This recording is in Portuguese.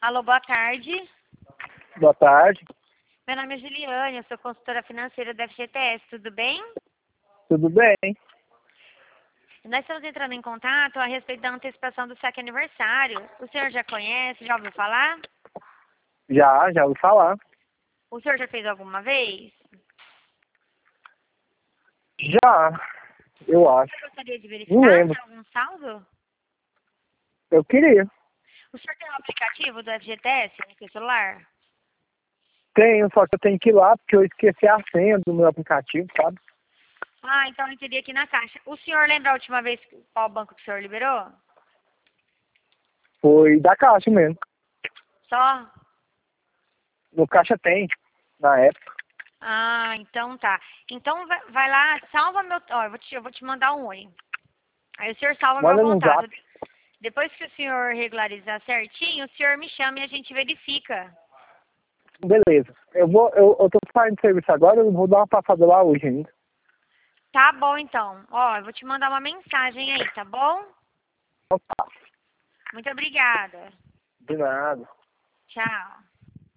Alô, boa tarde. Boa tarde, Meu nome é Juliane, eu sou consultora financeira da FGTS, tudo bem? tudo bem? Nós estamos entrando em contato a respeito da antecipação do saque aniversário. O senhor já conhece, já ouviu falar? Já ouvi falar. O senhor já fez alguma vez? Já, eu acho. Você gostaria de Não verificar lembro. se há algum saldo? Eu queria. O senhor tem um aplicativo do FGTS no seu celular? Tenho, só que eu tenho que ir lá porque eu esqueci a senha do meu aplicativo, sabe? Ah, então eu teria aqui na caixa. O senhor lembra a última vez qual banco que o senhor liberou? Foi da Caixa mesmo. Só? No Caixa tem, na época. Ah, então tá. Então vai lá, salva meu. Ó, eu vou te mandar um oi. Aí o senhor salva meu Manda no contato. zap. Depois que o senhor regularizar certinho, o senhor me chama e a gente verifica. Beleza. Eu tô saindo de serviço agora, eu vou dar uma passada lá hoje ainda. Tá bom, então. Ó, eu vou te mandar uma mensagem aí, tá bom? Então tá. Muito obrigada. De nada. Tchau.